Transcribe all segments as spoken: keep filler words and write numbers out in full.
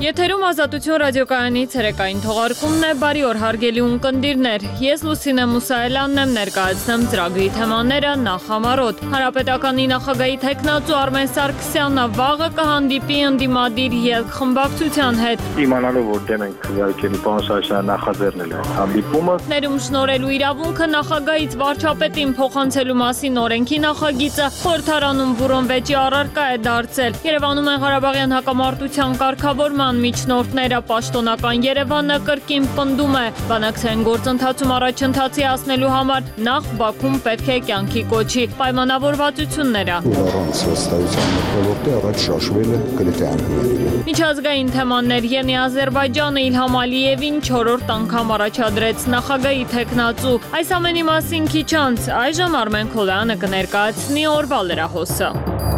Եթերում Ազատություն ռադիոկայանի ցերեկային թողարկումն է, բարի օր հարգելի ունկնդիրներ, ես Լուսինե Մուսայելյանն եմ, ներկայացնեմ ծրագրի թեմաները նախամարոտ։ Հանրապետականի նախագահի թեկնածու Արմեն Սարգսյանը վաղը կհանդիպի ընդդիմադիր ելք խմբակցության հետ։ Իմանալով որ դեմ ենք քվեարկելու պարոն Սարգսյանը նախաձեռնել է հանդիպումը։ Ներում շնորհելու իրավունքը նախագահից վարչապետին փոխանցելու մասին օրենքի նախագիծը խորհրդարանում բուրոն վեճի առարկա է դարձել։ Երևանում են Ղարաբաղյան հակամարտության կարգավորման միջնորդները, պաշտոնական Երևանը կրկին պնդում է բանակցային գործընթացում առաջընթացի հասնելու համար նախ Բաքուն պետք է կյանքի կոչի պայմանավորվածությունները։ Առանց վստահության մտնոլորտի առաջ շաշվել է գրեթե անհնարին։ Միջազգային թեմաներ Յենի Ադրբեջանը Իլհամ Ալիևին չորրորդ անգամ առաջադրեց նախագահի թեկնածու։ Այս ամենի մասին քիչ անց այժմ Արմեն Քոլյանը կներկայացնի օրվա լրահոսը։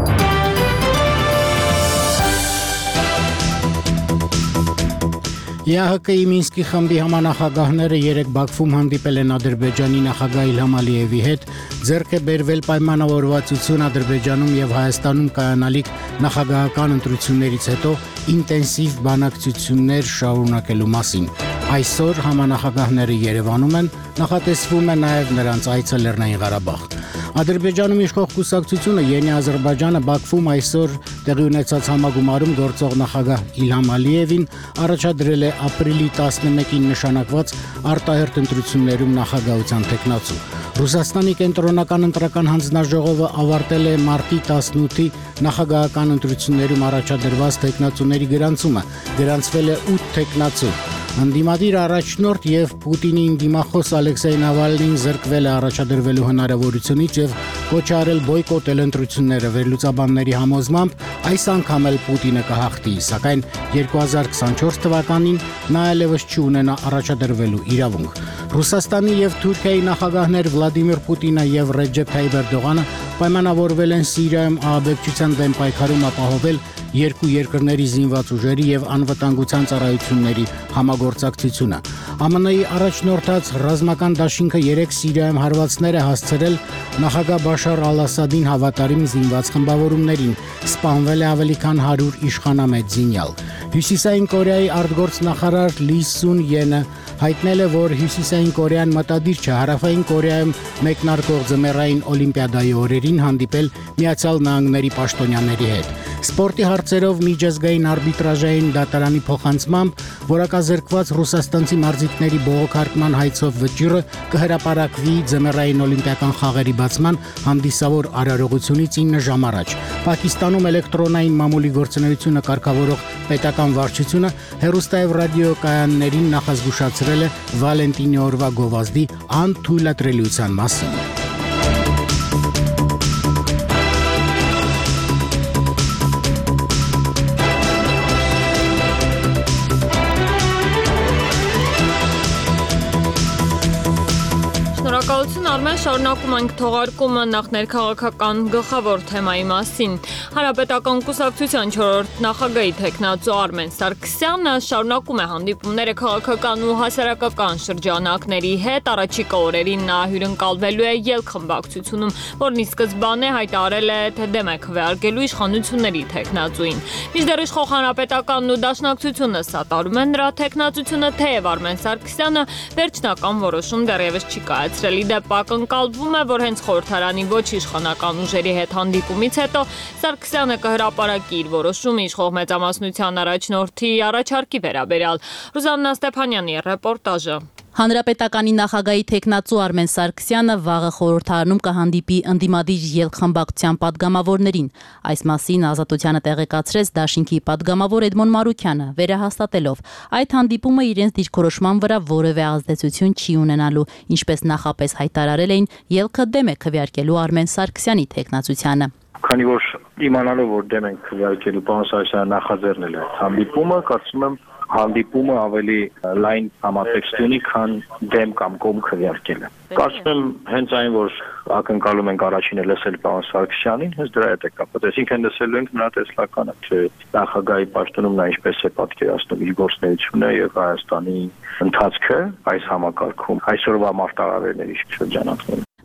ԵԱՀԿ-ի Մինսկի խմբի համանախագահները երեկ Բաքվում հանդիպել են Ադրբեջանի նախագահ Իլհամ Ալիևի հետ, ձեռք է բերվել պայմանավորվածություն Ադրբեջանում եւ Հայաստանում կայանալիք նախագահական ընտրություններից հետո ինտենսիվ բանակցություններ շարունակելու մասին։ Այսօր համանախագահները Երևանում են, նախատեսվում է նաև նրանց այցը Լեռնային Ղարաբաղ։ Ադրբեջանում իշխող կուսակցությունը Յենի Ադրբեջանը Բաքվում այսօր տեղի ունեցած համագումարում գործող նախագահ Իլհամ Ալիևին առաջադրել է ապրիլի տասնմեկին նշանակված արտահերթ ընտրություններում նախագահության թեկնածու։ Ռուսաստանի կենտրոնական ընտրական հանձնաժողովը ավարտել է մարտի տասնութի նախագահական ընտրություններում առաջադրված թեկնածուների գրանցումը, գրանցվել է ութ թեկնածու։ Ընդդիմադիր առաջնորդ եւ Պուտինի դիմախոս Ալեքսեյ Նավալնին զրկվել է առաջադրվելու հնարավորությունից եւ կոչ արել բոյկոտել ընտրությունները վերլուծաբանների համոզմամբ այս անգամ էլ Պուտինը կհաղթի, սակայն երկու հազար քսանչորս թվականին նա այլևս չունենա առաջադրվելու իրավունք։ Ռուսաստանի եւ Թուրքիայի նախագահներ Վլադիմիր Պուտինը եւ Ռեջեփ Թայիպ Էրդողանը պայմանավորվել են Սիրիայում ահաբեկչության դեմ պայքարում ապահովել երկու երկրների զինված ուժերի եւ անվտանգության ծառայությունների համագործակցությունը։ ԱՄՆ-ի առաջնորդած ռազմական դաշինքը երեք Սիրիայում հարվածներ է հասցրել նախագահ Բաշար Ալ-Ասադին հավատարիմ զինված խմբավորումներին, սպանվել է ավելի քան հարյուր իշխանամետ զինյալ։ Հյուսիսային Կորեայի արտգործնախարար Լի Սուն Յենը հայտնել է, որ Հյուսիսային Կորեան մտադիր չէ Հարավային Կորեայում մեկնարկող ձմեռային օլիմպիադայի օրերին հանդիպել Միացյալ Նահանգների պաշտոնյաների հետ։ Սպորտի հարցերով միջազգային արբիտրաժային դատարանի փոխանցմամբ որակազրկված ռուսաստանցի մարզիկների բողոքարկման հայցով վճիռը կհրապարակվի ձմեռային օլիմպիական խաղերի բացման հանդիսավոր արարողությունից ինը ժամ առաջ։ Պակիստանում էլեկտրոնային մամուլի գործունեությունը կարգավորող պետական վարչությունը հեռուստա եւ ռադիոկայաններին նախազգուշացրել է Վալենտինի օրվա գովազդի անթույլատրելիության մասին։ Շնորհակալություն Արմեն, շարունակում ենք թողարկումը նախ ներքաղաքական գլխավոր թեմայի մասին։ Հանրապետական կուսակցության չորրորդ նախագահի թեկնածու Արմեն Սարգսյանը շարունակում է հանդիպումները քաղաքական ու հասարակական շրջանակների հետ, առաջիկա օրերին նա հյուրընկալվելու է ելք խմբակցությունում, որն ի սկզբանե հայտարարել է, թե դեմ է քվեարկելու իշխանությունների թեկնածուին։ Մինչդեռ իշխող Հանրապետականն ու Դաշնակցությունը սատարում են նրա թեկնածությունը, թեև Արմեն Սարգսյանը վերջնական որոշում դեռևս չի կայացրել։ Իդեպ ակնկալվում է, որ հենց խորհրդարանի ոչ իշխանական ուժերի հետ հանդիպումից հետո Սարգսյանը կհրապարակի իր որոշումը իշխող մեծամասնության առաջնորդի առաջարկի վերաբերյալ։ Ռուզաննա Ստեփանյանի ռեպորտաժը։ Հանրապետականի նախագահի թեկնածու Արմեն Սարգսյանը վաղը խորհրդարանում կհանդիպի ընդդիմադիր ելք խմբակցության պատգամավորներին։ Այս մասին Ազատությանը տեղեկացրեց Դաշինքի պատգամավոր Էդմոն Մարուքյանը, վերահաստատելով այդ հանդիպումը իրենց դիրքորոշման վրա որևէ ազդեցություն չի ունենալու, ինչպես նախապես հայտարարել էին, ելքը դեմ է քվեարկելու Արմեն Սարգսյանի թեկնածությանը։ Քանի որ իմանալով որ դեմ ենք քվեարկելու պարոն Սարգսյանը նախաձեռնել է հանդիպումը, կարծում եմ հանդիպումը ավելի լայն համատեքստ ունի, քան դեմ կամ կողմ քվեարկելը։ Կարծում եմ հենց այն, որ ակնկալում ենք առաջինը լսել պարոն Սարգսյանին, հենց դրա հետ է կապված։ Այսինքն լսելու ենք նրա տեսլականը, թե նախագահի պաշտոնում նա ինչպես է պատկերացնում իր գործունեությունը եւ Հայաստանի ընթացքը այս համակարգում, այսօրվա մարտահրավերների շրջանակներում։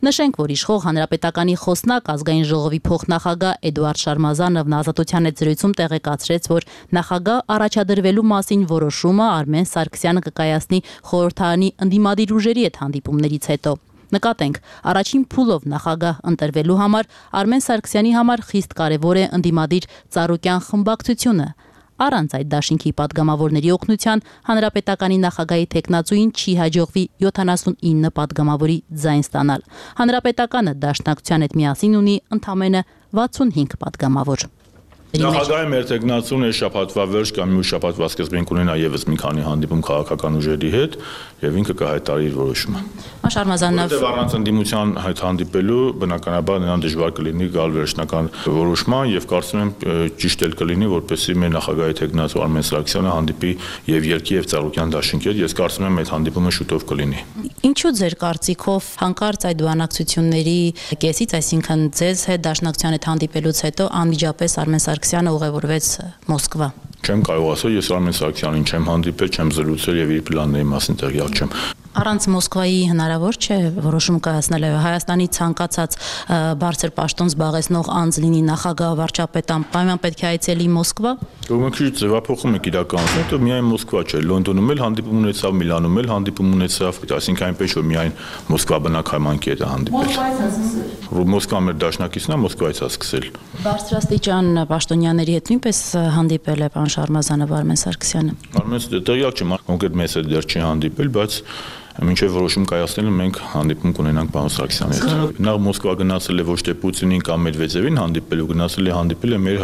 Նշենք, որ իշխող հանրապետականի խոսնակ ազգային ժողովի փոխնախագահ Էդուարդ Շարմազանովն Ազատության հետ զրույցում տեղեկացրեց, որ նախագահ առաջադրվելու մասին որոշումը Արմեն Սարգսյանը կկայացնի խորհրդարանի ընդդիմադիր ուժերի հետ հանդիպումներից հետո։ Նկատենք, առաջին փուլով նախագահ ընտրվելու համար Արմեն Սարգսյանի համար խիստ կարևոր է ընդդիմադիր Ծառուկյան խմբակցությունը։ Առանց այդ դաշինքի падգամավորների օգնության հանրապետականի նախագահի տեխնացուին չի հաջողվի յոթանասունինը падգամավորի ձայն ստանալ։ Հանրապետականը դաշնակցության հետ միասին ունի ընդամենը վաթսունհինգ падգամավոր։ Նախագահի մեր տեխնացուն է շաբաթվա վերջ կամ մյուս շաբաթվա սկզբին կունենա եւս մի քանի հանդիպում քաղաքական ուժերի հետ եւ ինքը կհայտարարի իր որոշումը։ Շարմազանով առանց ընդդիմության հետ հանդիպելու բնականաբար նրան դժվար կլինի գալ վերջնական որոշման եւ կարծում եմ ճիշտ էլ կլինի որպեսզի մեր նախագահի տեխնացու Արմեն Սարգսյանը հանդիպի եւ Երգի եւ Ծառուկյան դաշինքի հետ։ Ես կարծում եմ այդ հանդիպումը շուտով կլինի։ Ինչու ձեր կարծիքով հանկարծ այդ բանակցությունների կեսից, այսինքն ձեզ հետ դաշնակցության հետ հանդիպելուց հետո անմիջապես Արմեն Սարգսյանը ուղևորվեց Մոսկվա։ Չեմ կարող ասել, ես Արմեն Սարգսյանին չեմ հանդիպել, չեմ զրուցել եւ իր պլանների մասին տեղյակ չեմ։ Առանց Մոսկվայի հնարավոր չէ որոշում կայացնել Հայաստանի ցանկացած բարձր պաշտոն զբաղեցնող անձ լինի նախագահ վարչապետան, պայման պետք է այցելի Մոսկվա։ Ուրեմն ձևափոխում եք իրականությունը, դա միայն Մոսկվա չէ, Լոնդոնում էլ հանդիպում ունեցավ, Միլանում էլ հանդիպում ունեցավ, այսինքն այնպես որ միայն Մոսկվա բնակարանակի հետ է հանդիպել։ Մոսկվա մեր դաշնակիցն է, Մոսկվայից է սկսել։ Բարձրաստիճան պաշտոնյաների հետ նույնպես հանդիպել է պարոն Շարմազանով Արմեն Սարգսյանը։ Արմեն տեղյակ չեմ, կոնկրետ մեզ հետ դեռ չի հանդիպել, բայց մինչև որոշում կայացնելը մենք հանդիպում կունենանք պարոն Սարգսյանի հետ։ Նա Մոսկվա գնացել է ոչ թե Պուտինին կամ Մեդվեդևին հանդիպելու, գնացել է հանդիպել է մեր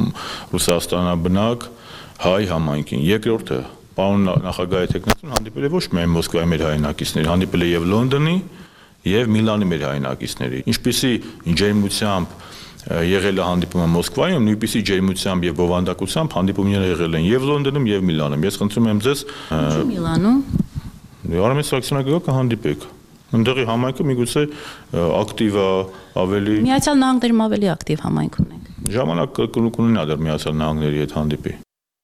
Ռուսաստանաբնակ հայ համայնքին։ Երկրորդը պարոն նախագահի տեխնացուն հանդիպել է ոչ միայն Մոսկվայի մեր հայրենակիցների, հանդիպել է եւ Լոնդոնի եւ Միլանի մեր հայրենակիցների։ Ինչպիսի ջերմությամբ եղել է հանդիպումը Մոսկվայում, նույնպիսի ջերմությամբ եւ բովանդակությամբ հանդիպումները եղել են եւ Լոնդոնում եւ Միլանում։ Ես խնդրում եմ ձեզ Միլանում Արմեն Սարգսյանը գա կհանդիպեք։ Ընդդեղի համայնքը միգուցե ակտիվ է, ավելի Միացյալ Նահանգներում ավելի ակտիվ համայնք ունենք։ Ժամանակ կունենա դեռ Միացյալ Նահանգների հետ հանդիպի։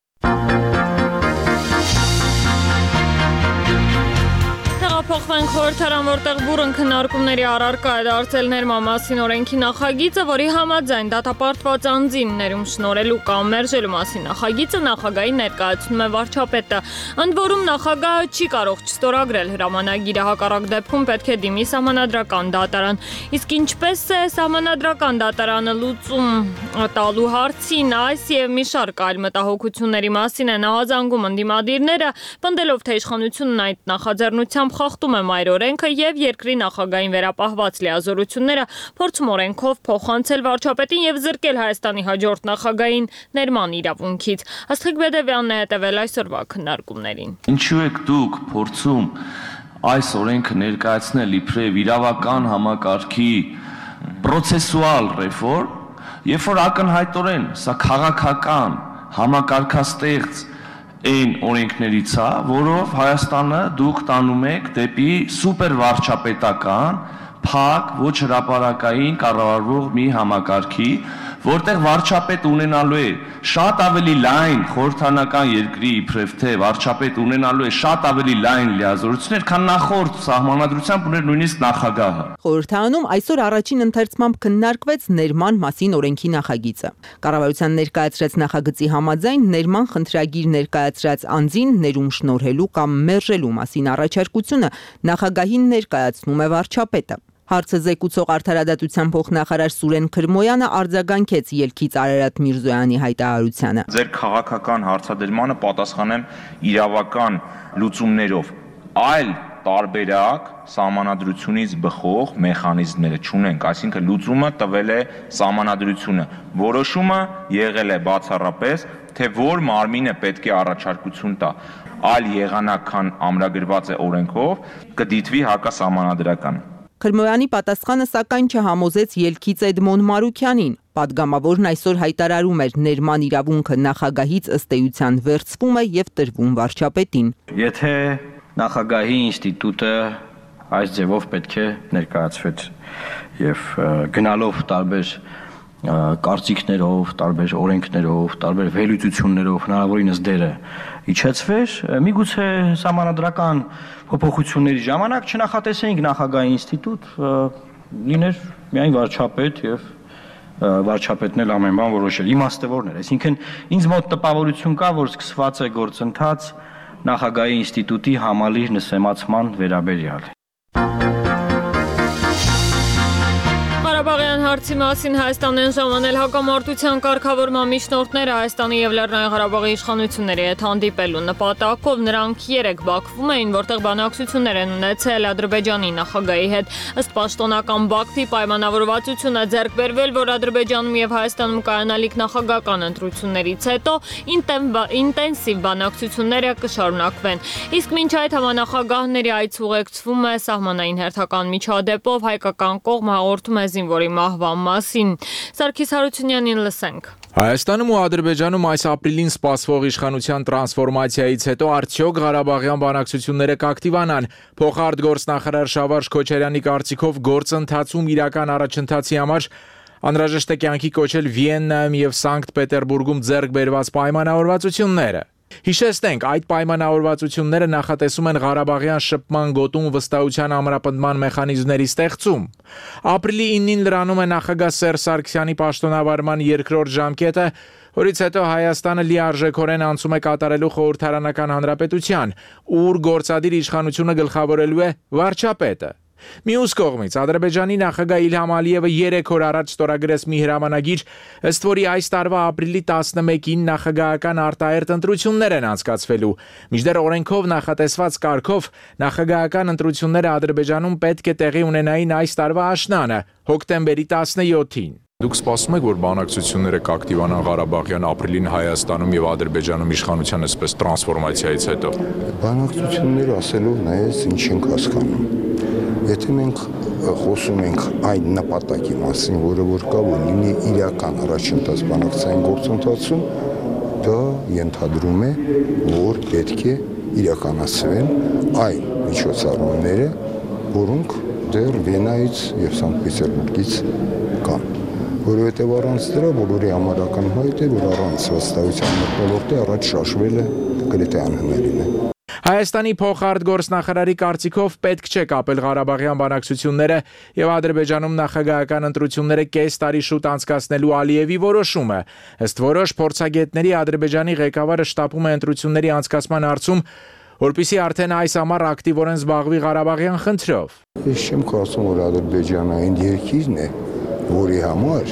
Փոխվենք խորհրդարան, որտեղ բուրըն քննարկումների առարկա է դարձել ներմամասին օրենքի նախագիծը, որի համաձայն դատապարտված անձին ներում շնորհելու կամ մերժելու մասին նախագիծը նախագահի ներկայացնում է վարչապետը։ Ընդ որում նախագահը չի կարող չստորագրել հրամանագիրը, հակառակ դեպքում պետք է դիմի սահմանադրական դատարան։ Իսկ ինչպես է սահմանադրական դատարանը լուծում տալու հարցին, այս եւ մի շարք այլ մտահոգությունների մասին են ահազանգում ընդդիմադիրները, պնդելով թե իշխանությունն այդ նախաձեռնությամբ խախտում է մայր օրենքը եւ երկրի նախագահային վերապահված լիազորությունները փորձում օրենքով փոխանցել վարչապետին եւ զրկել Հայաստանի հաջորդ նախագահային ներման իրավունքից։ Աստղիկ Բեդևյանն է հետևել այսօրվա քննարկումներին։ Ինչու եք դուք փորձում այս օրենքը ներկայացնել իբրև իրավական համակարգի պրոցեսուալ ռեֆորմ, երբ որ ակնհայտորեն սա քաղաքական համակարգաստեղծ այն օրենքներից է, որով Հայաստանը դուք տանում եք դեպի սուպեր վարչապետական, փակ, ոչ հրապարակային կառավարվող մի համակարգի, որտեղ վարչապետ ունենալու է շատ ավելի լայն խորհրդանական երկրի իբրև թե վարչապետ ունենալու է շատ ավելի լայն լիազորություններ, քան նախորդ սահմանադրությամբ ուներ նույնիսկ նախագահը։ Խորհրդարանում այսօր առաջին ընթերցմամբ քննարկվեց ներման մասին օրենքի նախագիծը։ Կառավարության ներկայացրած նախագծի համաձայն ներման խնդրագիր ներկայացրած անձին ներում շնորհելու կամ մերժելու մասին առաջարկությունը նախագահին ներկայացնում է վարչապետը։ Հարցը զեկուցող արդարադատության փոխնախարար Սուրեն Քրմոյանը արձագանքեց ելքից Արարատ Միրզոյանի հայտարարությանը։ Ձեր քաղաքական հարցադրմանը պատասխանեմ իրավական լուծումներով, այլ տարբերակ սահմանադրությունից բխող մեխանիզմները չունենք, այսինքն լուծումը տվել է սահմանադրությունը, որոշումը եղել է բացառապես, թե որ մարմինը պետք է առաջարկություն տա, այլ եղանակ, քան ամրագրված է օրենքով, կդիտվի հակասահմանադրական։ Քրմոյանի պատասխանը սակայն չհամոզեց ելքից Էդմոն Մարուքյանին։ Պատգամավորն այսօր հայտարարում էր ներման իրավունքը նախագահից ըստ էության վերցվում է եւ տրվում վարչապետին։ Եթե նախագահի ինստիտուտը այս ձևով պետք է ներկայացվեց եւ գնալով տարբեր կարծիքներով, տարբեր օրենքներով, տարբեր վերլուծություններով հնարավորինս դերը իջեցվեր, միգուցե սահմանադրական փոփոխությունների ժամանակ չնախատեսեինք նախագահի ինստիտուտ, լիներ միայն վարչապետ եւ վարչապետն էլ ամեն բան որոշել, իմաստավորներ, այսինքն ինձ մոտ տպավորություն կա, որ սկսված է գործընթաց նախագահի ինստիտուտի համալիր նսեմացման վերաբերյալ։ Ղարաբաղյան հարցի մասին Հայաստան են ժամանել հակամարտության կարգավորման միջնորդները Հայաստանի եւ Լեռնային Ղարաբաղի իշխանությունների հետ հանդիպելու նպատակով նրանք երեք Բաքվում էին, որտեղ բանակցություններ են ունեցել Ադրբեջանի նախագահի հետ։ Ըստ պաշտոնական Բաքվի պայմանավորվածությունը ձեռք բերվել, որ Ադրբեջանում եւ Հայաստանում կայանալիք նախագահական ընտրություններից հետո ինտենսիվ բանակցությունները կշարունակվեն։ Իսկ մինչ այդ համանախագահների այց ուղեկցվում է սահմանային հերթական միջադեպով, հայկական կողմը հաղորդում է զինվորի մահվան մասին։ Սարգիս Հարությունյանին լսենք։ Հայաստանում ու Ադրբեջանում այս ապրիլին սպասվող իշխանության տրանսֆորմացիայից հետո արդյոք Ղարաբաղյան բանակցությունները կակտիվանան։ Փոխարտգործնախարար Շավարժ Քոչարյանի կարծիքով գործընթացում իրական առաջընթացի համար անհրաժեշտ է կյանքի կոչել Վիեննայում եւ Սանկտ Պետերբուրգում ձեռք բերված պայմանավորվածությունները։ Հիշեցնենք, այդ պայմանավորվածությունները նախատեսում են Ղարաբաղյան շփման գոտում վստահության ամրապնդման մեխանիզմների ստեղծում։ Ապրիլի իննին լրանում է նախագահ Սերժ Սարգսյանի պաշտոնավարման երկրորդ ժամկետը, որից հետո Հայաստանը լիարժեքորեն անցում է կատարելու խորհրդարանական հանրապետության, ուր գործադիր իշխանությունը գլխավորելու է վարչապետը։ Մյուս կողմից Ադրբեջանի նախագահ Իլհամ Ալիևը երեք օր առաջ ստորագրեց մի հրամանագիր, ըստ որի այս տարվա ապրիլի տասնմեկին նախագահական արտահերթ ընտրություններ են անցկացվելու։ Մինչդեռ օրենքով նախատեսված կարգով նախագահական ընտրությունները Ադրբեջանում պետք է տեղի ունենային այս տարվա աշնանը, հոկտեմբերի տասնյոթին։ Դուք սպասում եք, որ բանակցությունները կակտիվանան Ղարաբաղյան ապրիլին Հայաստանում եւ Ադրբեջանում իշխանության այսպես տրանսֆորմացիայից հետո։ Բանակցությունները ասելով նայես ինչ ենք հասկանում։ Եթե մենք խոսում ենք այն նպատակի մասին, որը որ կա, որ լինի իրական առաջընթաց բանակցային գործընթացում, դա ենթադրում է, որ պետք է իրականացվեն այն միջոցառումները, որոնք դեռ Վիեննայից եւ Սանկտ Պետերբուրգից կան։ Որովհետև առանց դրա բոլորի համար ակնհայտ է, որ առանց վստահության մթնոլորտի առաջ շաշվելը գրեթե անհնարին է։ Հայաստանի փոխարտգործնախարարի կարծիքով պետք չէ կապել Ղարաբաղյան բանակցությունները եւ Ադրբեջանում նախագահական ընտրությունները կես տարի շուտ անցկացնելու Ալիևի որոշումը։ Ըստ որոշ փորձագետների Ադրբեջանի ղեկավարը շտապում է ընտրությունների անցկացման հարցում, որպեսզի արդեն այս ամառ ակտիվորեն զբաղվի Ղարաբաղյան խնդրով։ Ես չեմ կարծում, որ Ադրբեջանը այն երկիրն է, որի համար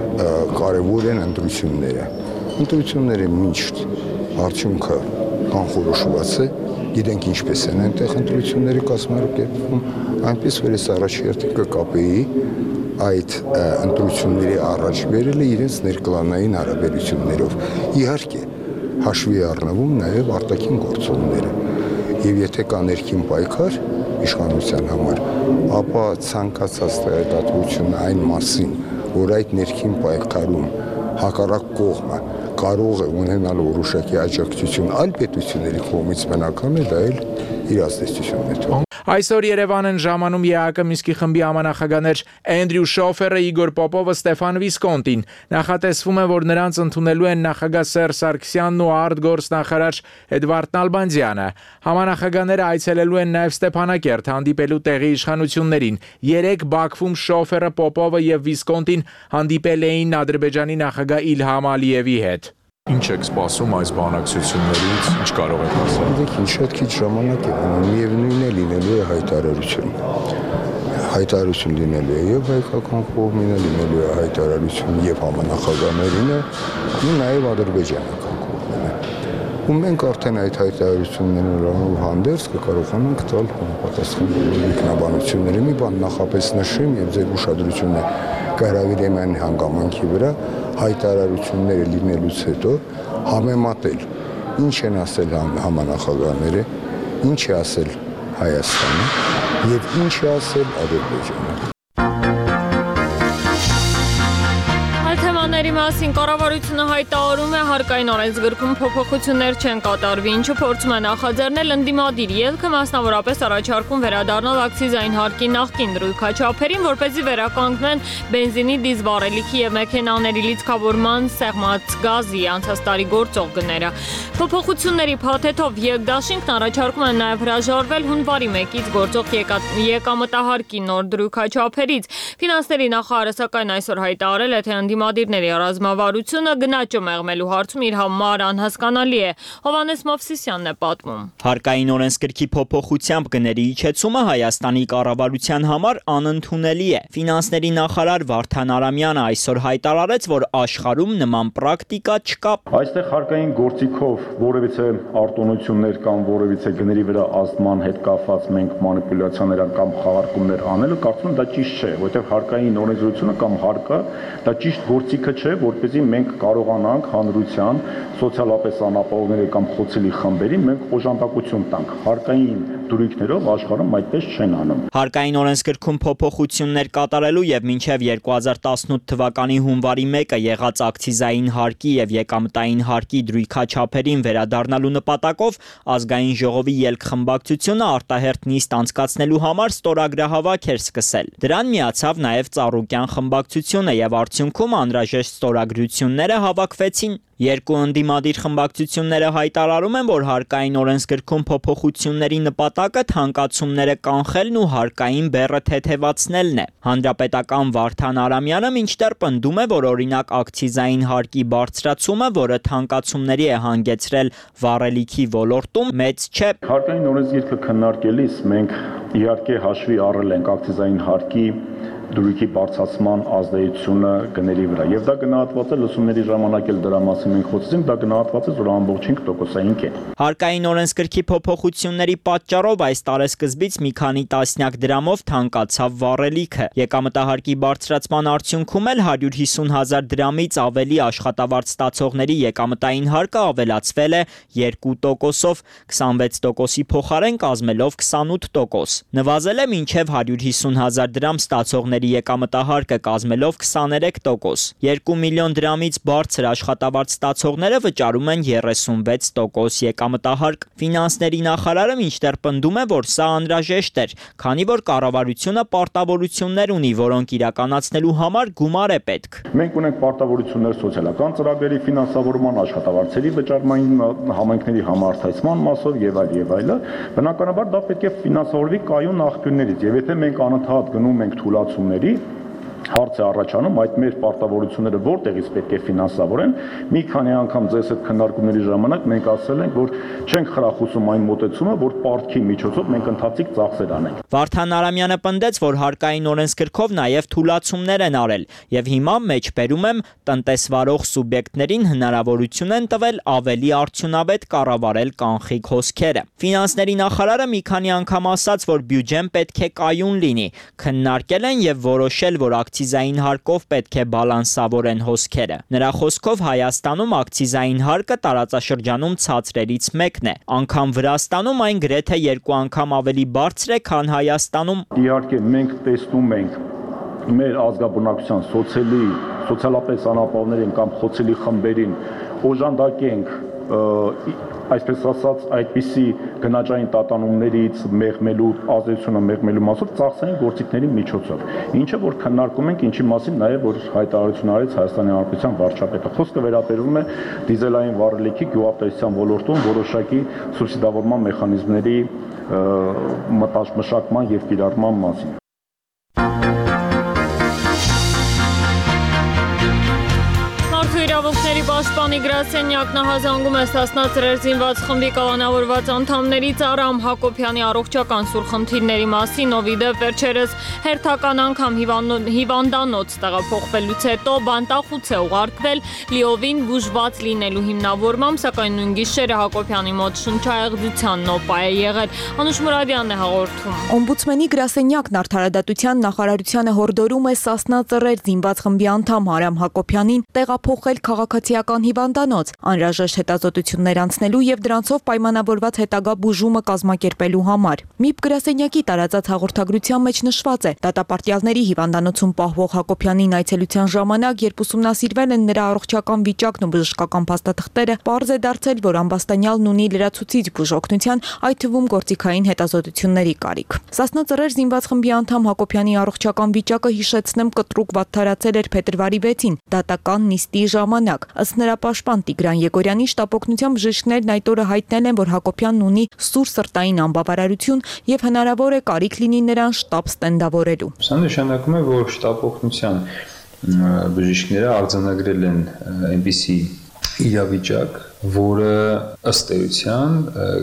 կարևոր են ընտրությունները։ Ընտրությունները միշտ արդյունքը կանխորոշված է, գիտենք ինչպես են այնտեղ ընտրությունները կազմակերպվում, այնպես որ ես առաջերտին կկապեի այդ ընտրությունների առաջ բերելը իրենց ներկլանային հարաբերություններով։ Իհարկե, հաշվի առնվում նաև արտաքին գործոնները։ Եվ եթե կա ներքին պայքար իշխանության համար, ապա ցանկացած տեղեկատվություն այն մասին, որ այդ ներքին պայքարում հակառակ կողմը կարող է ունենալ որոշակի աջակցություն այլ պետությունների կողմից բնական է, դա էլ իր ազդեցությունն է թողնում։ Այսօր Երևան են ժամանում ԵԱԿ Մինսկի խմբի համանախագահներ Էնդրյու Շոֆերը, Իգոր Պոպովը, Ստեփան Վիսկոնտին։ Նախատեսվում է, որ նրանց ընդունելու են նախագահ Սերժ Սարգսյանն ու արտգործնախարար Էդվարդ Նալբանդյանը։ Համանախագահները այցելելու են նաև Ստեփանակերտ հանդիպելու տեղի իշխանություններին։ Երեք Բաքվում Շոֆերը, Պոպովը եւ Վիսկոնտին հանդիպել էին Ադրբեջանի նախագահ Իլհամ Ալիևի հետ։ Ինչ եք սպասում այս բանակցություններից, ինչ կարող եք ասել։ Դեք ինչ շատ քիչ ժամանակ է մնում, միևնույնն է լինելու է հայտարարություն։ Հայտարարություն լինելու է եւ հայկական կողմին, լինելու է հայտարարություն եւ համանախագահներին, ու նաեւ ադրբեջանական կողմին։ Ու մենք արդեն այդ հայտարարություններով հանդերձ կկարողանանք տալ համապատասխան ինքնաբանությունների։ Մի բան նախապես նշեմ եւ ձեր ուշադրությունը կհրավիրեմ այն հանգամանքի վրա, հայտարարությունները լինելուց հետո համեմատել ինչ են ասել համանախագահները, ինչ է ասել Հայաստանը եւ ինչ է ասել Ադրբեջանը։ մասին կառավարությունը հայտարարում է հարկային օրենսգրքում փոփոխություններ չեն կատարվի, ինչը փորձում է նախաձեռնել ընդդիմադիր ելքը, մասնավորապես առաջարկում վերադառնալ ակցիզային հարկի նախկին դրույքաչափերին, որպեսզի վերականգնեն բենզինի, դիզվառելիքի եւ մեքենաների լիցքավորման սեղմած գազի անցած տարի գործող գները։ Փոփոխությունների փաթեթով ԵԿԴԱՇ-ն առաջարկում է նաեւ հրաժարվել հունվարի մեկից գործող եկամտահարկի նոր դրույքաչափերից։ Ֆինանսների նախարարը սակայն այսօր հայտարարել է, թե ընդդիմադիրների ռազմավարությունը գնաճը մեղմելու հարցում իր համար անհասկանալի է։ Հովհաննես Մովսիսյանն է պատմում։ Հարկային օրենսգրքի փոփոխությամբ գների իջեցումը Հայաստանի կառավարության համար անընդունելի է։ Ֆինանսների նախարար Վարդան Արամյանը այսօր հայտարարեց, որ աշխարհում նման պրակտիկա չկա։ Այստեղ հարկային գործիքով որևիցե արտոնություններ կամ որևիցե գների վրա ազդման հետ կապված մենք մանիպուլյացիաներ կամ խաղարկումներ անելը կարծում եմ դա ճիշտ չէ, որտեղ հարկային օրենսդրությունը կամ հարկը դա ճիշտ գործիքը չէ, որպեսզի մենք կարողանանք հանրության սոցիալապես անապահովների կամ խոցելի խմբերին մենք օժանդակություն տանք։ Հարկային դրույքներով աշխարհում այդպես չեն անում։ Հարկային օրենսգրքում փոփոխություններ կատարելու եւ մինչեւ երկու հազար տասնութ թվականի հունվարի մեկը եղած ակցիզային հարկի եւ եկամտային հարկի դրույքաչափերին վերադառնալու նպատակով ազգային ժողովի ելքխմբակցությունը արտահերթ նիստ անցկացնելու համար ստորագրահավաք էր սկսել։ Դրան միացավ նաեւ Ծառուկյան խմբակցությունը եւ արդյունքում անհրաժեշտ ստորագրությունները հավաքվեցին։ Երկու ընդդիմադիր խմբակցությունները հայտարարում են, որ հարկային օրենսգրքում փոփոխությունների նպատակը թանկացումները կանխելն ու հարկային բեռը թեթևացնելն է։ Հանրապետական Վարդան Արամյանը մինչդեռ պնդում է, որ օրինակ ակցիզային հարկի բարձրացումը, որը թանկացումների է հանգեցրել վառելիքի ոլորտում, մեծ չէ։ Հարկային օրենսգիրքը քննարկելիս մենք իհարկե հաշվի առել ենք ակցիզային հարկի դրույքի բարձրացման ազդեցությունը գների վրա։ Եվ դա գնահատված է լսումների ժամանակ էլ դրա մասին մենք խոսեցինք, դա գնահատված է զուր ամբողջ հինգ տոկոսային կետ։ Հարկային օրենսգրքի փոփոխությունների պատճառով այս տարեսկզբից մի քանի տասնյակ դրամով թանկացավ վառելիքը։ Եկամտահարկի բարձրացման արդյունքում էլ հարյուր հիսուն հազար դրամից ավելի աշխատավարձ ստացողների եկամտային հարկը ավելացվել է երկու տոկոսով, քսանվեց տոկոսի փոխարեն կազմելով քսանութ տոկոս։ Նվազել է մինչև հարյուր հիսուն հազար դրամ ստացողների եկամտահարկը կազմելով քսաներեք տոկոս։ Երկու միլիոն դրամից բարձր աշխատավարձ ստացողները վճարում են երեսունվեց տոկոս եկամտահարկ։ Ֆինանսների նախարարը մինչդեռ պնդում է, որ սա անհրաժեշտ էր, քանի որ կառավարությունը պարտավորություններ ունի, որոնք իրականացնելու համար գումար է պետք։ Մենք ունենք պարտավորություններ սոցիալական ծրագրերի ֆինանսավորման, աշխատավարձերի վճարման, համայնքների համարտադրման մասով եւ այլ եւ այլը։ Բնականաբար դա պետք է ֆինանսավորվի կայուն աղբյուրներից, եւ եթե մենք անընդհատ գնում ենք թույլատում հարց է առաջանում այդ մեր պարտավորությունները որտեղից պետք է ֆինանսավորեն։ Մի քանի անգամ ձեզ հետ քննարկումների ժամանակ մենք ասել ենք, որ չենք խրախուսում այն մոտեցումը, որ պարտքի միջոցով մենք ընթացիկ ծախսեր անենք։ Վարդան Արամյանը պնդեց, որ հարկային օրենսգրքով նաև թույլատումներ են արել, եւ հիմա մեջբերում եմ տնտեսվարող սուբյեկտներին հնարավորություն են տվել ավելի արդյունավետ կառավարել կանխիկ հոսքերը։ Ֆինանսների նախարարը մի քանի անգամ ասաց, որ բյուջեն պետք է կայուն լինի, քննարկել են եւ որոշել, որ ակցիզային հարկով պետք է բալանսավորեն հոսքերը։ Նրա խոսքով Հայաստանում ակցիզային հարկը տարածաշրջանում ցածրերից մեկն է։ Անգամ Վրաստանում այն գրեթե երկու անգամ ավելի բարձր է, քան Հայաստանում։ Իհարկե մենք տեսնում ենք մեր ազգաբնակության սոցիալի, սոցիալապես անապահովներին կամ խոցելի խմբերին օժանդակենք այսպես ասած այդպիսի գնաճային տատանումներից մեղմելու ազդեցությունը մեղմելու մասով ծախսային գործիքների միջոցով, ինչը որ քննարկում ենք, ինչի մասին նաև որ հայտարարություն արեց Հայաստանի Հանրապետության վարչապետը։ Խոսքը վերաբերում է դիզելային վառելիքի գյուղատնտեսության ոլորտում որոշակի սուբսիդավորման մեխանիզմների մշակման եւ կիրառման մասին։ Իրավունքների պաշտպանի գրասենյակն ահազանգում է Սասնա ծրեր զինված խմբի կալանավորված անդամներից Արամ Հակոբյանի առողջական սուրխնդիրների մասին, ով ի դեպ վերջերս հերթական անգամ հիվանդանոց տեղափոխվելուց հետո բանտախուց է ուղարկվել լիովին բուժված լինելու հիմնավորմամբ, սակայն նույն գիշերը Հակոբյանի մոտ շնչահեղձության նոպա է եղել։ Անուշ Մուրադյանն է հաղորդում։ Օմբուդսմենի գրասենյակն արդարադատության նախարարությանը հորդորում է Սասնա ծռեր զինված խմբի անդամ Արամ Հակոբյանին տեղափոխել քաղաքացի քաղաքացիական հիվանդանոց, անհրաժեշտ հետազոտություններ անցնելու եւ դրանցով պայմանավորված հետագա բուժումը կազմակերպելու համար։ ՄԻՊ գրասենյակի տարածած հաղորդագրության մեջ նշված է, դատապարտյալների հիվանդանոցում պահվող Հակոբյանին այցելության ժամանակ, երբ ուսումնասիրվել են նրա առողջական վիճակն ու բժշկական փաստաթղթերը, պարզ է դարձել, որ ամբաստանյալն ունի լրացուցիչ բուժօգնության, այդ թվում գործիքային հետազոտությունների կարիք։ Սասնա Ծռեր զինված խմբի անդամ Հակոբյանի առողջական վիճակը, հիշեցնեմ, կտրուկ վատթարացել էր փետրվարի վեցին դատական նիստի ժամանակ։ Ըստ նրա պաշտպան Տիգրան Եգորյանի, շտապօգնության բժիշկներն այդ օրը հայտնել են, որ Հակոբյանն ունի սուր սրտային անբավարարություն եւ հնարավոր է կարիք լինի նրան շտապ ստենդավորելու։ Սա նշանակում է, որ շտապօգնության բժիշկները արձանագրել են այնպիսի իրավիճակ, որը ըստ էության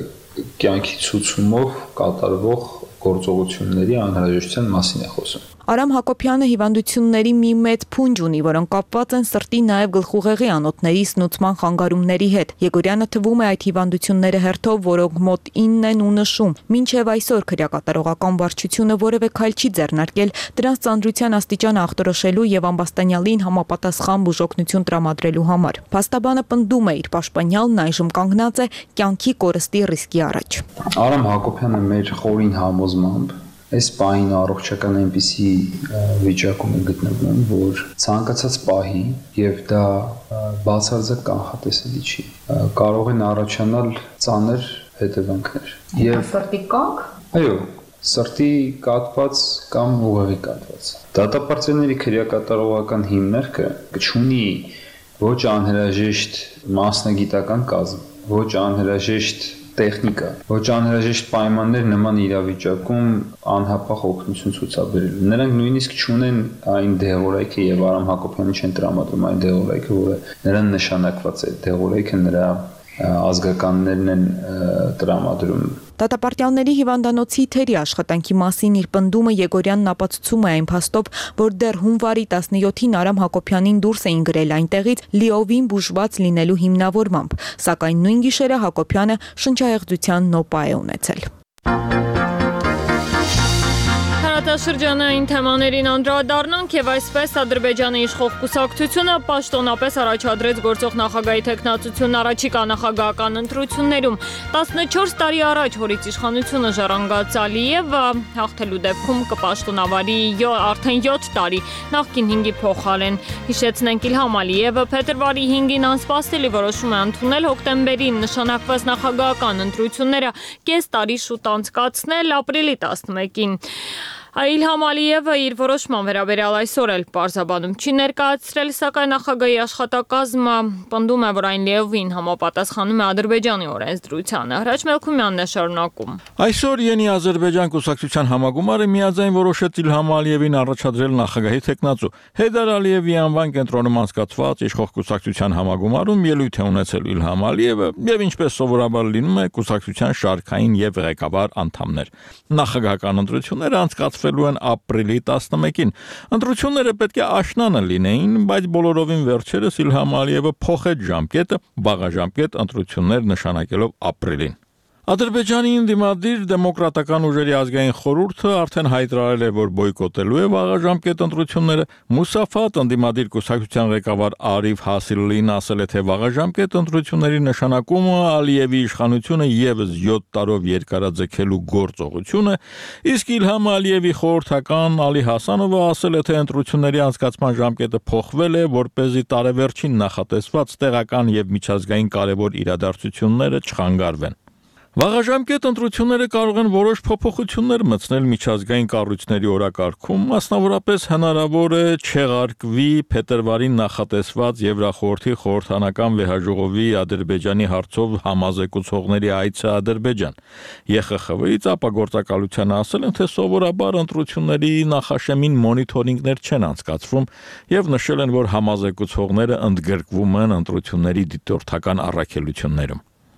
կյանքի ցուցումով կատարվող գործողությունների անհրաժեշտության մասին է խոսում։ Արամ Հակոբյանը հիվանդությունների մի մեծ փունջ ունի, որոնք կապված են սրտի, նաև գլխուղեղի անոթների սնուցման խանգարումների հետ։ Եգորյանը թվում է այդ հիվանդությունները հերթով, որոնք մոտ ինն են ու նշում։ Մինչև այսօր քրեակատարողական վարչությունը որևէ քայլ չի ձեռնարկել դրանց ծանրության աստիճանը ախտորոշելու եւ ամբաստանյալին համապատասխան բուժօգնություն տրամադրելու համար։ Փաստաբանը պնդում է, իր պաշտպանյալն այժմ կանգնած է կյանքի կորստի ռիսկի առաջ։ Արամ Հակոբյանը մեր խորին համոզմամբ այս պահին առողջական այնպիսի վիճակում է գտնվում, որ ցանկացած պահի եւ դա բացարձակ կանխատեսելի չի, կարող են առաջանալ ծանր հետևանքներ։ Եվ սրտի կանգ։ Այո, սրտի կաթված կամ ուղեղի կաթված։ Դատապարտյալների քրեակատարողական հիմնարկը կչունի ոչ անհրաժեշտ մասնագիտական կազմ, ոչ անհրաժեշտ տեխնիկա, ոչ անհրաժեշտ պայմաններ նման իրավիճակում անհապաղ օգնություն ցուցաբերելու։ Նրանք նույնիսկ չունեն այն դեղորայքը եւ Արամ Հակոբյանը չեն տրամադրում այն դեղորայքը, որը նրան նշանակված է։ Դեղորայքը նրա ազգականներն են տրամադրում։ Դատապարտյալների հիվանդանոցի թերի աշխատանքի մասին իր պնդումը Եգորյանն ապացուցում է այն փաստով, որ դեռ հունվարի տասնյոթին Արամ Հակոբյանին դուրս էին գրել այնտեղից լիովին բուժված լինելու հիմնավորմամբ, սակայն նույն գիշերը Հակոբյանը շնչահեղձության նոպա է ունեցել։ Տարածաշրջանային թեմաներին անդրադառնանք եւ այսպես Ադրբեջանի իշխող կուսակցությունը պաշտոնապես առաջադրեց գործող նախագահի թեկնածությունն առաջիկա նախագահական ընտրություններում։ տասնչորս տարի առաջ հորից իշխանությունը ժառանգած Ալիևը հաղթելու դեպքում կպաշտոնավարի արդեն յոթ տարի նախկին հինգի փոխարեն։ Հիշեցնենք, Իլհամ Ալիևը փետրվարի հինգին անսպասելի որոշում է ընդունել հոկտեմբերին նշանակված նախագահական ընտրությունները կես տարի շուտ անցկացնել ապրիլի տասնմեկին։ Իլհամ Ալիևը իր որոշման վերաբերյալ այսօր էլ պարզաբանում չի ներկայացրել, սակայն նախագահի աշխատակազմը պնդում է, որ այն լիովին համապատասխանում է Ադրբեջանի օրենսդրությանը։ Հրաչ Մելքումյանն է շարունակում։ Այսօր Յենի Ադրբեջան կուսակցության համագումարը միաձայն որոշեց Իլհամ Ալիևին առաջադրել նախագահի թեկնածու։ Հեյդար Ալիևի անվան կենտրոնում անցկացված իշխող կուսակցության համագումարում ելույթ է ունեցել Իլհամ Ալիևը եւ ինչպես սովորաբար լինում է կուսակցության շարքային եւ ղեկավար անդամներ։ Նախագահական ընտրությունները անցկացվելու են ապրիլի տասնմեկին։ Ընտրությունները պետք է աշնանը լինեին, բայց բոլորովին վերջերս Իլհամ Ալիևը փոխեց ժամկետը, վաղաժամկետ ընտրություններ նշանակելով ապրիլին։ Ադրբեջանի ընդդիմադիր դեմոկրատական ուժերի ազգային խորհուրդը արդեն հայտարարել է, որ բոյկոտելու է վաղաժամկետ ընտրությունները։ Մուսաֆատ ընդդիմադիր կուսակցության ղեկավար Արիֆ Հասիլին ասել է, թե վաղաժամկետ ընտրությունների նշանակումը Ալիևի իշխանությունը եւս յոթ տարով երկարաձգելու գործողություն է, իսկ Իլհամ Ալիևի խորհրդական Ալի Հասանովը ասել է, թե ընտրությունների անցկացման ժամկետը փոխվել է, որպեսզի տարեվերջին նախատեսված տեղական եւ միջազգային կարևոր իրադարձությունները չխանգարվեն։ Վաղաժամկետ ընտրությունները կարող են որոշ փոփոխություններ մտցնել միջազգային կառույցների օրակարգում, մասնավորապես հնարավոր է չեղարկվի փետրվարին նախատեսված Եվրախորհրդի խորհրդանական վեհաժողովի Ադրբեջանի հարցով համազեկուցողների այցը Ադրբեջան։ Է Խ Խ V-ից ապագործակալության ասել են, թե սովորաբար ընտրությունների նախաշեմին մոնիթորինգներ չեն անցկացվում եւ նշել են, որ համազեկուցողները ընդգրկվում են ընտրությունների դիտորդական առաքելություններում։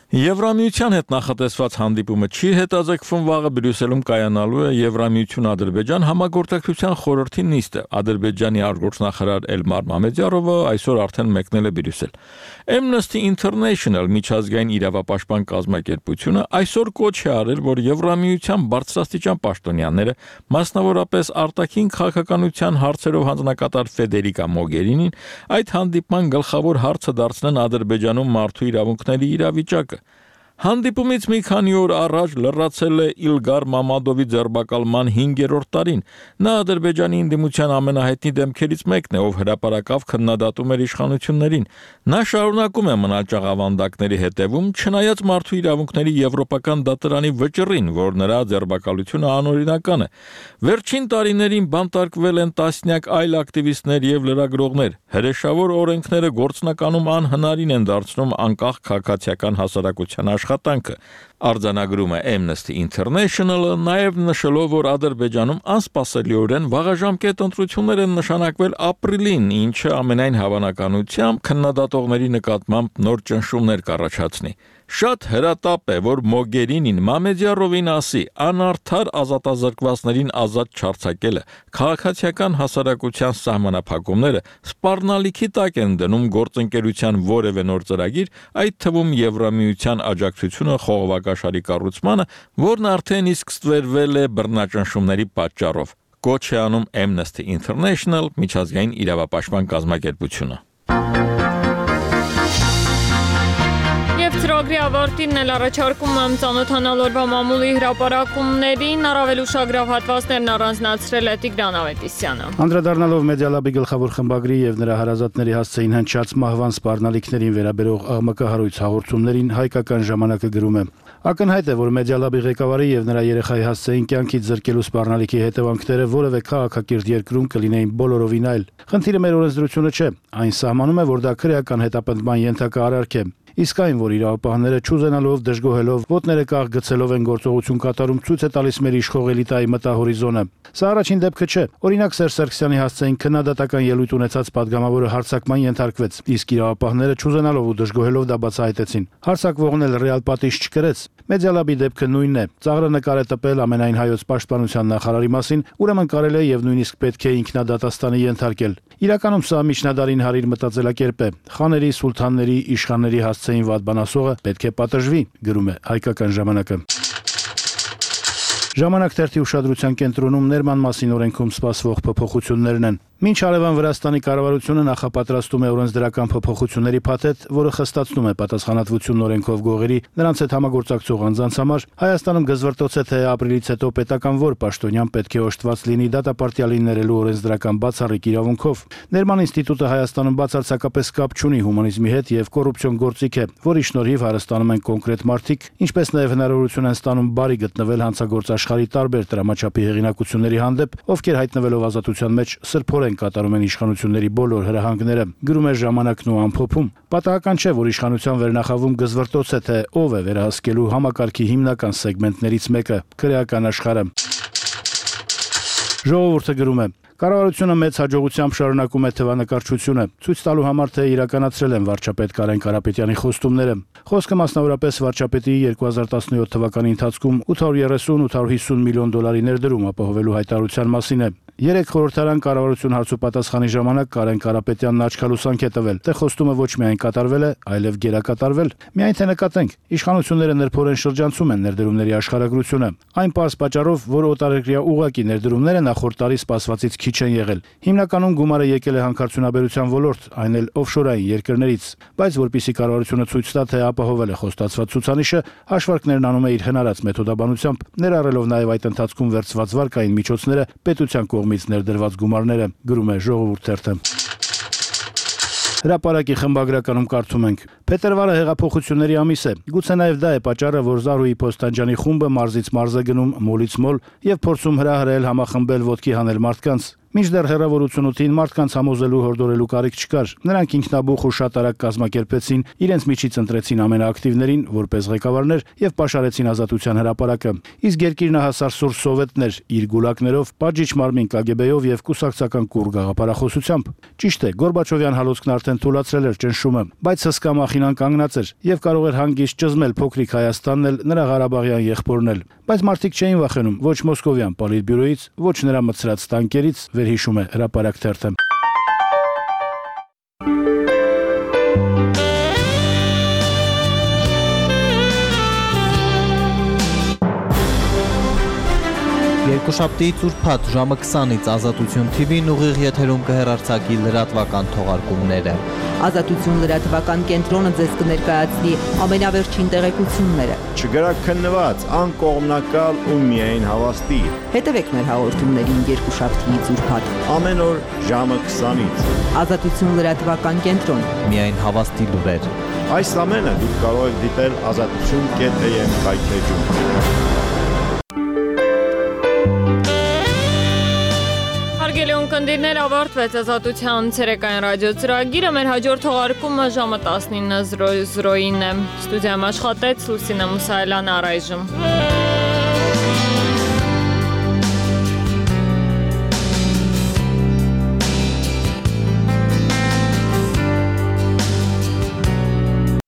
Եվրամիության հետ նախատեսված հանդիպումը չի հետաձգվում վաղը Բրյուսելում կայանալու է Եվրամիություն-Ադրբեջան համագործակցության խորհրդի նիստը։ Ադրբեջանի արտգործնախարար Էլմար Մամեդյարովը այսօր արդեն մեկնել է Բրյուսել։ Amnesty International միջազգային իրավապաշտպան կազմակերպությունը այսօր կոչ է արել, որ Եվրամիության բարձրաստիճան պաշտոնյաները, մասնավորապես արտաքին քաղաքականության հարցերով հանձնակատար Ֆեդերիկա Մոգերինին, այդ հանդիպման գլխավոր հարցը դարձնեն Ադրբեջանում մարդու իրավունքների իրավիճակը։ Հանդիպումից մի քանի օր առաջ լրացել է Իլգար Մամադովի ձերբակալման հինգերորդ տարին։ Նա Ադրբեջանի ընդդիմության ամենահայտնի դեմքերից մեկն է, ով հրապարակավ քննադատում էր իշխանություններին։ Նա շարունակում է մնալ ճաղավանդակների հետևում, չնայած մարդու իրավունքների եվրոպական դատարանի վճռին, որ նրա ձերբակալությունը անօրինական է։ Վերջին տարիներին բանտարկվել են տասնյակ այլ ակտիվիստներ եւ լրագրողներ։ Հրեշավոր օրենքները գործնականում անհնարին են դարձնում անկախ քաղաքացիական հասարակության աշխատանքը։ Արձանագրում է Amnesty International-ը, նաև նշելով, որ Ադրբեջանում անսպասելիորեն վաղաժամկետ ընտրություններ են նշանակվել ապրիլին, ինչը ամենայն հավանականությամբ քննադատողների նկատմամբ նոր ճնշումներ կառաջացնի։ Շատ հրատապ է, որ Մոգերինին Մամեդյարովին ասի անարդար ազատազրկվածներին ազատ չարձակելը, քաղաքացիական հասարակության սահմանափակումները սպառնալիքի տակ են դնում գործընկերության որևէ նոր ծրագիր, այդ թվում Եվրամիության աջակցությունը խողովակաշարի կառուցմանը, որն արդեն իսկ ստվերվել է բռնաճնշումների պատճառով։ Կոչ է անում Amnesty International միջազգային իրավապաշտպան կազմակերպությունը։ Ծրագրի ավարտին էլ առաջարկում եմ ծանոթանալ օրվա մամուլի հրապարակումներին, առավել ուշագրավ հատվածներն առանձնացրել է Տիգրան Ավետիսյանը։ Անդրադառնալով Մեդիալաբի գլխավոր խմբագրի եւ նրա հարազատների հասցեին հնչած մահվան սպառնալիքներին վերաբերող աղմկահարույց հաղորդումներին հայկական ժամանակը գրում է. Ակնհայտ է, որ Մեդիալաբի ղեկավարի եւ նրա երեխայի հասցեին կյանքից զրկելու սպառնալիքի հետևանքները որևէ քաղաքակիրթ երկրում կլինեին բոլորովին այլ։ Խնդիրը մեր օրենսդրությունը չէ, այն սահմանում է, որ դա քրեական հետապնդման ենթակա արարք է։ Իսկ այն, որ իրավապահները չուզենալով, դժգոհելով, ոտները կաղ գցելով են գործողություն կատարում, ցույց է տալիս մեր իշխող էլիտայի մտահորիզոնը։ Սա առաջին դեպքը չէ։ Օրինակ Սերժ Սարգսյանի հասցեին քննադատական ելույթ ունեցած падգամավորը հարձակման ենթարկվեց, իսկ իրավապահները չուզենալով ու դժգոհելով դա բացահայտեցին։ Հարձակվողն էլ ռեալ պատիժ չկրեց։ Մեդիալաբի դեպքը նույնն է։ Ծաղրը նկար է տպել ամենայն հայոց պաշտպանության նախարարի մասին, ուրեմն կարելի է եւ նույնիսկ պետք է ինքնադատաստանի ենթարկել։ Իրականում սա միջնադարին հարիր մտածելակերպ է։ Խաների, սուլթանների, իշխանների հասցեին վատ բան ասողը պետք է պատժվի, գրում է հայկական ժամանակը։ Ժամանակ թերթի ուշադրության կենտրոնում ներման մասին օրենքում սպասվող փոփոխություններն են։ Մինչ հարևան Վրաստանի կառավարությունը նախապատրաստում է օրենսդրական փոփոխությունների փաթեթ, որը խստացնում է պատասխանատվությունն օրենքով գողերի, նրանց հետ համագործակցող անձանց համար, Հայաստանում գզվրտոց է, թե ապրիլից հետո պետական որ պաշտոնյան պետք է օժտված լինի դատապարտյալին ներելու օրենսդրական բացառիկ իրավունքով։ Ներման ինստիտուտը Հայաստանում բացարձակապես կապ չունի հումանիզմի հետ եւ կոռուպցիոն գործիք է, որի շնորհիվ հարստանում են կոնկրետ մարդիկ, ինչպես նաեւ հնարավորություն են ստանում բարի գտնվել հանցագործ աշխարհի տարբեր տրամաչափի հեղինակությունների հանդեպ, ովքեր հայտնվելով ազատության մեջ սրբորեն կատարում են իշխանությունների բոլոր հրահանգները, գրում է ժամանակն ու ամփոփում։ Պատահական չէ, որ իշխանության վերնախավում գզվրտոց է, թե ով է վերահսկելու համակարգի հիմնական սեգմենտներից մեկը՝ քրեական աշխարհը։ Ժողովուրդը գրում է. Կառավարությունը մեծ հաջողությամբ շարունակում է թվանկարչությունը, ցույց տալու համար, թե իրականացրել են վարչապետ Կարեն Կարապետյանի խոստումները։ Խոսքը մասնավորապես վարչապետի երկու հազար տասնյոթ թվականի ընթացքում ութ հարյուր երեսուն ութ հարյուր հիսուն միլիոն դոլարի ներդրում ապահովելու հայտարարության մասին է։ Երեք խորհրդարան կառավարություն հարցուպատասխանի ժամանակ Կարեն Կարապետյանն աչքալուսանք է տվել, թե խոստումը ոչ միայն կատարվել է, այլև գերակատարվել։ Միայն թե նկատենք, իշխանությունները նրբորեն շրջանցում են ներդրումների աշխարհագրությունը։ Այն պարզ պատճառով, որ օտարերկրյա ուղակի ներդրումները նախորդ տարի սպասվածից քիչ են եղել։ Հիմնականում գումարը եկել է հանքարդյունաբերության ոլորտ, այն էլ օֆշորային երկրներից, բայց որպիսի կառավարությունը ցույց տա, թե ապահովել է խոստացված ցուցանիշը, հաշվարկներն անում է իր հնարած մեթոդաբանությամբ, ներառելով նաև այդ ընթացքում վերցված վարկային միջոցները պետության կողմից ներդրված գումարները, գրում է Ժողովուրդ թերթը։ Հրապարակի խմբագրականում կարդում ենք. Փետրվարը հեղափոխությունների ամիս է։ Գուցե նաև դա է պատճառը, որ Զարուհի Փոստանջանի խումբը մարզից մարզ է գնում, մոլից մոլ եւ փորձում հրահրել, համախմբել, ոտքի հանել մարդկանց։ Մինչդեռ հեռավոր ութսունութին մարդկանց համոզելու հորդորելու կարիք չկար։ Նրանք ինքնաբուխ ու շատ արագ կազմակերպեցին, իրենց միջից ընտրեցին ամենաակտիվներին որպես ղեկավարներ եւ պաշարեցին ազատության հրապարակը։ Իսկ երկիրնահասար սուր սովետներ իր գուլակներով, պատժիչ մարմին Կ Գ B-ով եւ կուսակցական կուռ գաղափարախոսությամբ։ Ճիշտ է, Գորբաչովյան հալոցքն արդեն թույլատրել էր ճնշումը, բայց հսկա մախինան կանգնած էր եւ կարող էր հանգիստ ճզմել փոքրիկ Հայաստանն էլ, նրա Ղարաբաղյան եղբորն էլ։ Բայց մարդիկ չէին վախենում ոչ մոսկովյան պոլիտբյուրոից, ոչ նրա մտցրած տանկերից, վերհիշում է հրապարակ թերթը։ Երկուշաբթի ծուրփաթ ժամը քսանից Ազատություն T V-ն ուղիղ եթերում կհեռարձակի լրատվական թողարկումները։ Ազատություն լրատվական կենտրոնը ձեզ կներկայացնի ամենավերջին տեղեկությունները։ Չգրաքննված, անկողմնակալ ու միայն հավաստի։ Հետևեք մեր հաղորդումներին երկուշաբթի ծուրփաթ ամեն օր ժամը քսանից։ Ազատություն լրատվական կենտրոն։ Միայն հավաստի լուրեր։ Այս ամենը դուք կարող եք դիտել ազատություն.am կայքեջում։ Հարգելի ունկնդիրներ, ավարտվեց Ազատության ցերեկային ռադիո ծրագիրը, մեր հաջորդ թողարկումը ժամը տասնինը զրոյին է։ Ստուդիայում աշխատեց Լուսինե Մուսայելյանը, առայժմ